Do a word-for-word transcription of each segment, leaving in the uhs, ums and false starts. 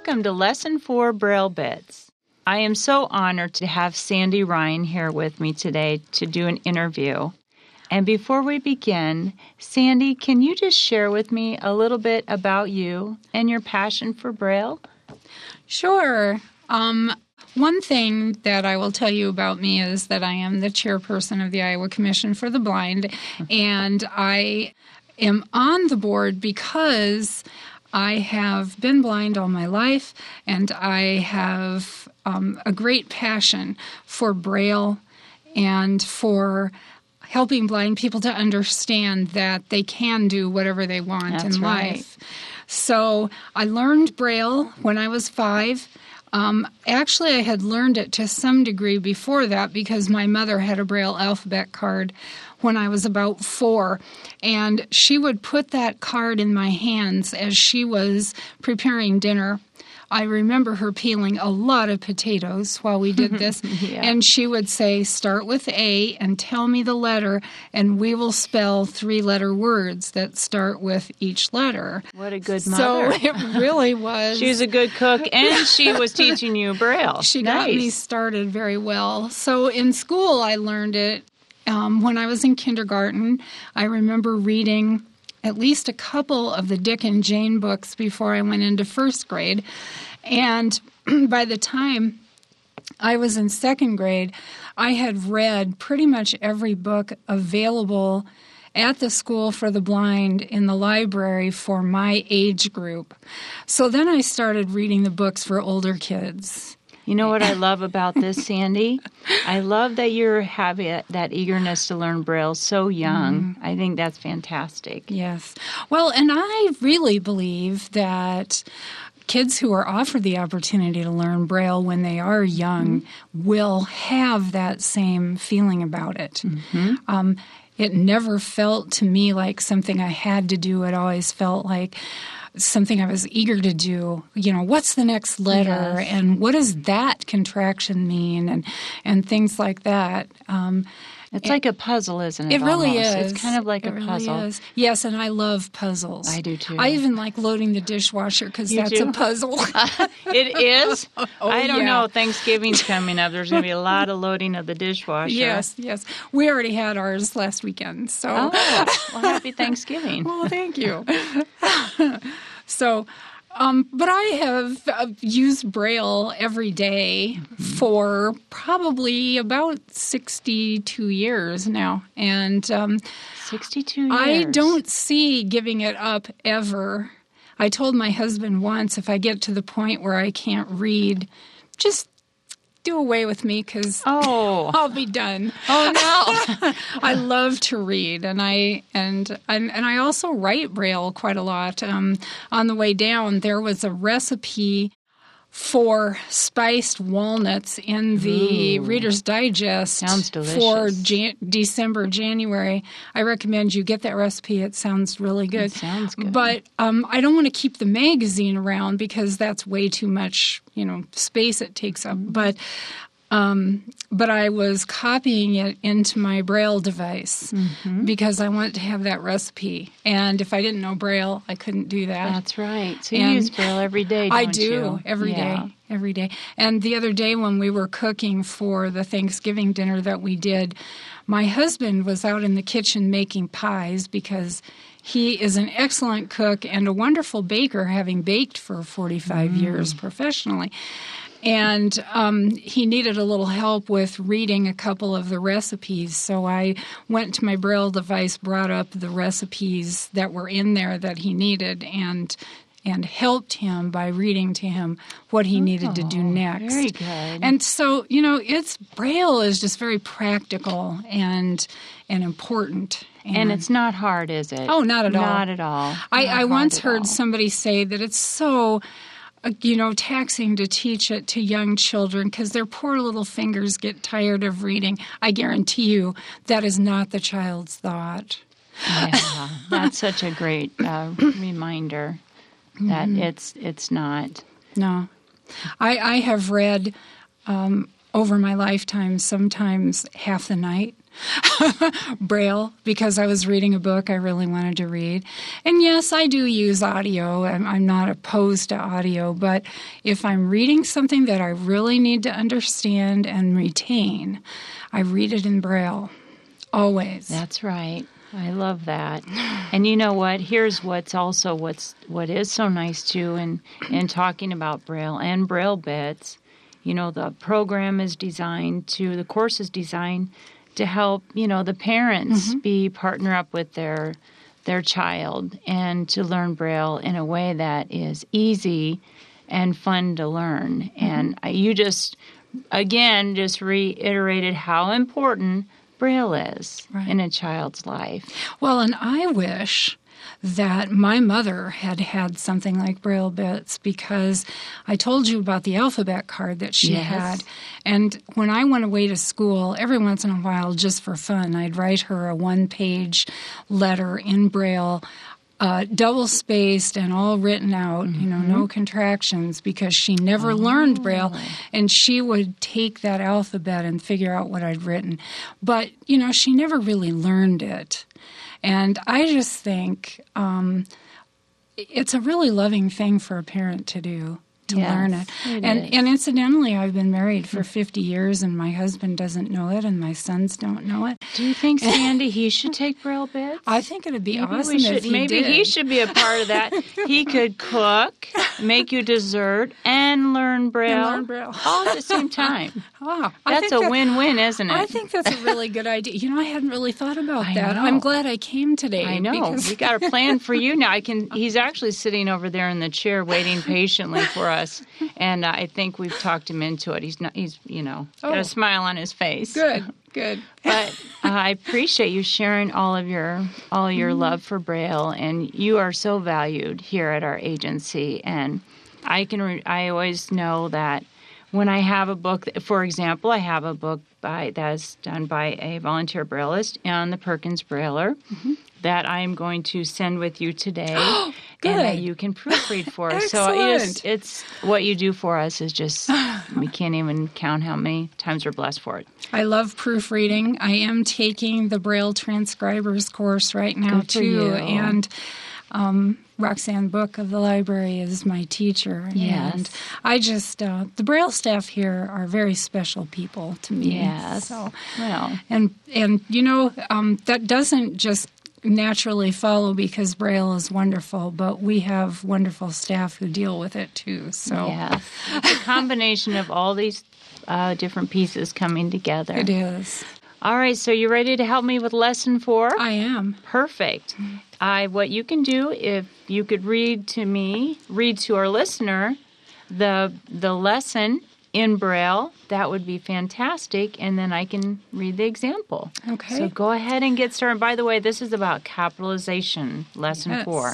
welcome to Lesson four Braille Bits. I am so honored to have Sandy Ryan here with me today to do an interview. And before we begin, Sandy, can you just share with me a little bit about you and your passion for Braille? Sure. Um, one thing that I will tell you about me is that I am the chairperson of the Iowa Commission for the Blind, and I am on the board because I have been blind all my life, and I have um, a great passion for Braille and for helping blind people to understand that they can do whatever they want That's in right. life. So I learned Braille when I was five. Um, actually, I had learned it to some degree before that because my mother had a Braille alphabet card when I was about four, and she would put that card in my hands as she was preparing dinner. I remember her peeling a lot of potatoes while we did this, Yeah. and she would say, start with A and tell me the letter, and we will spell three-letter words that start with each letter. What a good So mother. it really was. She was a good cook, and she was teaching you Braille. She nice. got me started very well. So in school, I learned it. Um, when I was in kindergarten, I remember reading at least a couple of the Dick and Jane books before I went into first grade. And by the time I was in second grade, I had read pretty much every book available at the School for the Blind in the library for my age group. So then I started reading the books for older kids. You know what I love about this, Sandy? I love that you're having that eagerness to learn Braille so young. Mm. I think that's fantastic. Yes. Well, and I really believe that kids who are offered the opportunity to learn Braille when they are young mm-hmm. will have that same feeling about it. Mm-hmm. Um, it never felt to me like something I had to do. It always felt like something I was eager to do. You know, what's the next letter, yes. and what does that contraction mean, and and things like that. Um, it's like a puzzle, isn't it? It really almost? is. It's kind of like it a really puzzle. Is. Yes, and I love puzzles. I do too. I even like loading the dishwasher because that's do? a puzzle. uh, it is? Oh, I don't yeah. know. Thanksgiving's coming up. There's going to be a lot of loading of the dishwasher. Yes, yes. We already had ours last weekend. So. Oh, well, happy Thanksgiving. Well, thank you. So, um, but I have uh, used Braille every day mm-hmm. for probably about sixty-two years now. And um, sixty-two years. I don't see giving it up ever. I told my husband once, if I get to the point where I can't read, just do away with me because oh. I'll be done. Oh no! I love to read, and I and and, and I also write Braille quite a lot. Um, on the way down, there was a recipe for spiced walnuts in the Ooh. Reader's Digest. Sounds delicious. For Jan- December, January. I recommend you get that recipe. It sounds really good. It sounds good. But um, I don't want to keep the magazine around because that's way too much, you know, space it takes up. Mm-hmm. But um, but I was copying it into my Braille device mm-hmm. because I wanted to have that recipe. And if I didn't know Braille, I couldn't do that. That's right. So you and use Braille every day, don't I do, you? every yeah. day, every day. And the other day when we were cooking for the Thanksgiving dinner that we did, my husband was out in the kitchen making pies because he is an excellent cook and a wonderful baker, having baked for forty-five mm. years professionally. And um, he needed a little help with reading a couple of the recipes. So I went to my Braille device, brought up the recipes that were in there that he needed, and and helped him by reading to him what he oh, needed to do next. Very good. And so, you know, it's Braille is just very practical and and important. And, and it's not hard, is it? Oh, not at all. Not at all. I, I once heard all. somebody say that it's so... you know, taxing to teach it to young children because their poor little fingers get tired of reading. I guarantee you that is not the child's thought. Yeah, that's such a great uh, reminder that mm-hmm. it's it's not. No. I, I have read um, over my lifetime sometimes half the night. Braille because I was reading a book I really wanted to read. And yes, I do use audio. I'm, I'm not opposed to audio, but if I'm reading something that I really need to understand and retain, I read it in Braille. Always. That's right. I love that. And you know what? Here's what's also what's what is so nice too in in talking about Braille and Braille bits. You know, the program is designed to the course is designed to help, you know, the parents mm-hmm. be partner up with their their child and to learn Braille in a way that is easy and fun to learn. Mm-hmm. And you just again just reiterated how important Braille is right. in a child's life. Well, and I wish that my mother had had something like Braille bits because I told you about the alphabet card that she yes. had. And when I went away to school, every once in a while, just for fun, I'd write her a one-page letter in Braille, Uh, double-spaced and all written out, mm-hmm. you know, no contractions, because she never oh. learned Braille, and she would take that alphabet and figure out what I'd written. But, you know, she never really learned it. And I just think um, it's a really loving thing for a parent to do. To yes, learn it. it and is. and incidentally, I've been married for fifty years, and my husband doesn't know it, and my sons don't know it. Do you think, Sandy, he should take Braille bits? I think it'd be maybe awesome we should, if he Maybe did. he should be a part of that. He could cook, make you dessert, and learn Braille, and learn Braille. all at the same time. Oh, that's a that, win-win, isn't it? I think that's a really good idea. You know, I hadn't really thought about I that. know. I'm glad I came today. I know. Because... We got a plan for you now. I can. He's actually sitting over there in the chair waiting patiently for us, and uh, I think we've talked him into it. He's not. He's you know got oh. a smile on his face. Good. Good. But uh, I appreciate you sharing all of your all your mm-hmm. love for Braille, and you are so valued here at our agency. And I can. Re- I always know that. When I have a book, for example, I have a book by that's done by a volunteer Brailleist on the Perkins Brailler mm-hmm. that I'm going to send with you today, Good. and that you can proofread for us. Excellent. So it's, it's what you do for us is just we can't even count how many times we're blessed for it. I love proofreading. I am taking the Braille transcribers course right now Good for too, you. and. Um, Roxanne Book of the library is my teacher. Yes. And I just, uh, the Braille staff here are very special people to me. Yes. So, well. And, and you know, um, that doesn't just naturally follow because Braille is wonderful, but we have wonderful staff who deal with it too. So yes. It's a combination of all these uh, different pieces coming together. It is. All right, so you ready to help me with lesson four? I am. Perfect. I, what you can do, if you could read to me, read to our listener, the the lesson in Braille, that would be fantastic, and then I can read the example. Okay. So go ahead and get started. By the way, this is about capitalization, lesson yes. four.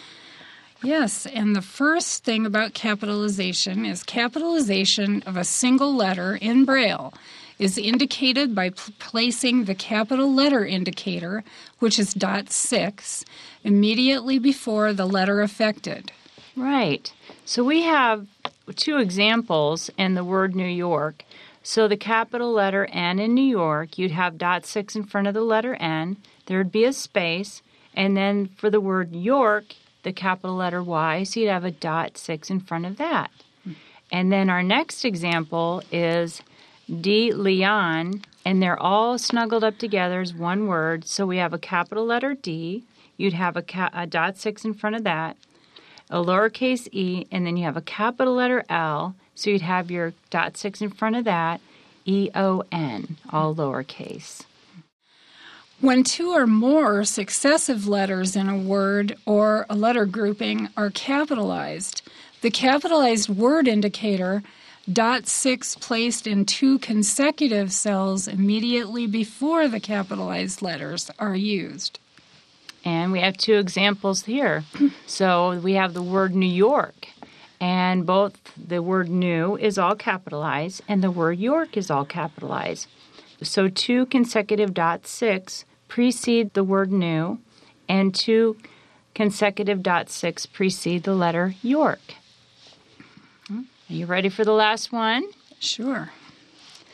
Yes, and the first thing about capitalization is capitalization of a single letter in Braille is indicated by p- placing the capital letter indicator, which is dot six, immediately before the letter affected. Right. So we have two examples in the word New York. So the capital letter N in New York, you'd have dot six in front of the letter N. There would be a space. And then for the word York, the capital letter Y, so you'd have a dot six in front of that. And then our next example is De Leon, and they're all snuggled up together as one word. So we have a capital letter D. You'd have a, ca- a dot six in front of that, a lowercase e, and then you have a capital letter L. So you'd have your dot six in front of that, E O N, all lowercase. When two or more successive letters in a word or a letter grouping are capitalized, the capitalized word indicator dot six placed in two consecutive cells immediately before the capitalized letters are used. And we have two examples here. So we have the word New York, and both the word new is all capitalized and the word York is all capitalized. So two consecutive dot six precede the word new, and two consecutive dot six precede the letter York. Are you ready for the last one? Sure.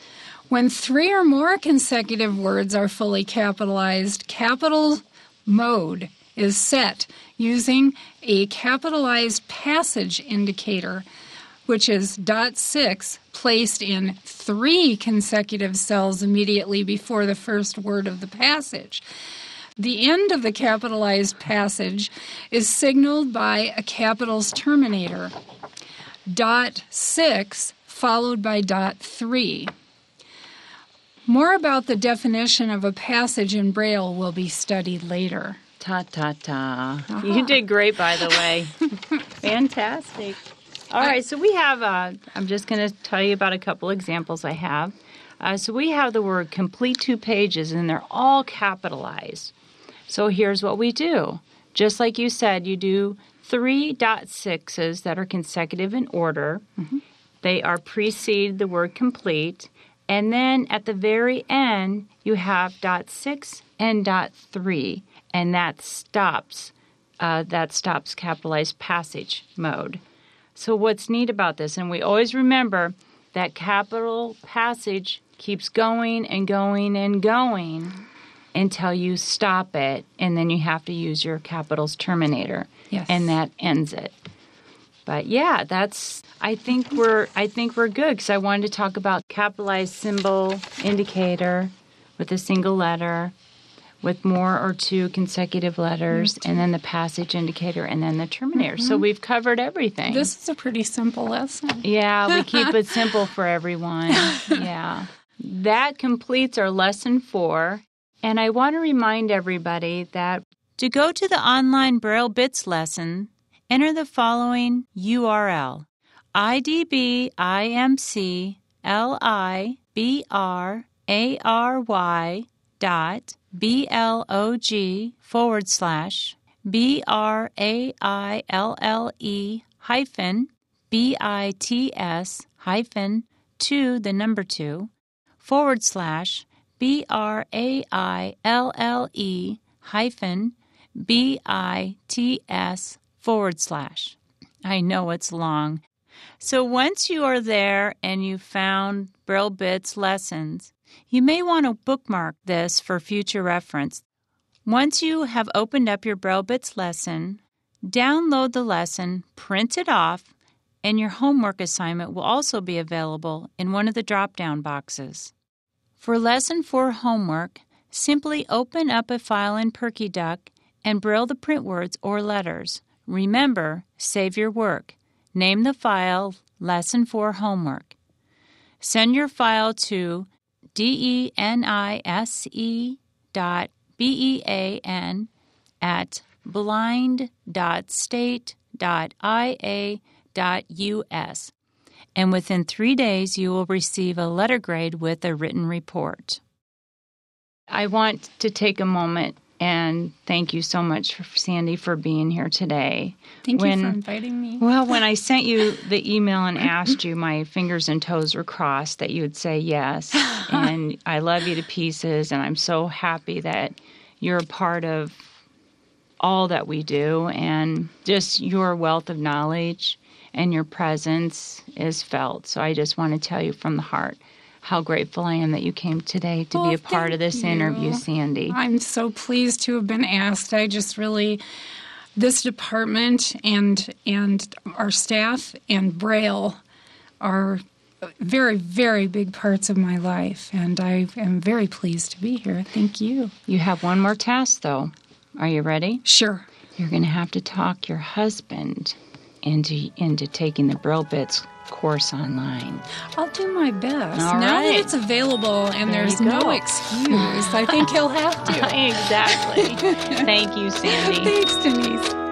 When three or more consecutive words are fully capitalized, capital mode is set using a capitalized passage indicator, which is dot six, placed in three consecutive cells immediately before the first word of the passage. The end of the capitalized passage is signaled by a capitals terminator, dot six followed by dot three. More about the definition of a passage in Braille will be studied later. Ta-ta-ta. Uh-huh. You did great, by the way. Fantastic. All right, so we have, uh, I'm just going to tell you about a couple examples I have. Uh, so we have the word complete two pages, and they're all capitalized. So here's what we do. Just like you said, you do three dot sixes that are consecutive in order. Mm-hmm. They are precede the word complete. And then at the very end, you have dot six and dot three, and that stops, uh, that stops capitalized passage mode. So what's neat about this, and we always remember that capital passage keeps going and going and going until you stop it, and then you have to use your capitals terminator, yes. and that ends it. But yeah, that's. I think we're. I think we're good because I wanted to talk about capitalized symbol indicator with a single letter, with more or two consecutive letters, mm-hmm. and then the passage indicator, and then the terminator. Mm-hmm. So we've covered everything. This is a pretty simple lesson. Yeah, we keep it simple for everyone. Yeah. That completes our lesson four. And I want to remind everybody that to go to the online Braille Bits lesson, enter the following U R L, idbimclibray dot blog forward slash B-R-A-I-L-L-E hyphen B-I-T-S hyphen two, the number two, forward slash B-R-A-I-L-L-E hyphen B-I-T-S forward slash. I know it's long. So once you are there and you've found Braille Bits lessons, you may want to bookmark this for future reference. Once you have opened up your Braille Bits lesson, download the lesson, print it off, and your homework assignment will also be available in one of the drop-down boxes. For Lesson four homework, simply open up a file in PerkyDuck and Braille the print words or letters. Remember, save your work. Name the file Lesson four Homework. Send your file to denise dot bean at blind dot state dot i a dot u s, and within three days you will receive a letter grade with a written report. I want to take a moment and thank you so much, for, Sandy, for being here today. Thank when, you for inviting me. Well, when I sent you the email and asked you, my fingers and toes were crossed that you would say yes. And I love you to pieces, and I'm so happy that you're a part of all that we do, and just your wealth of knowledge and your presence is felt. So I just want to tell you from the heart how grateful I am that you came today to well, be a part of this you. interview, Sandy. I'm so pleased to have been asked. I just really, this department and and our staff and Braille are very, very big parts of my life, and I am very pleased to be here. Thank you. You have one more task, though. Are you ready? Sure. You're going to have to talk your husband into into taking the Braille Bits course online. I'll do my best. All now right. that it's available and There there's you go. no excuse, I think he'll have to. Exactly. Thank you, Sandy. Thanks, Denise.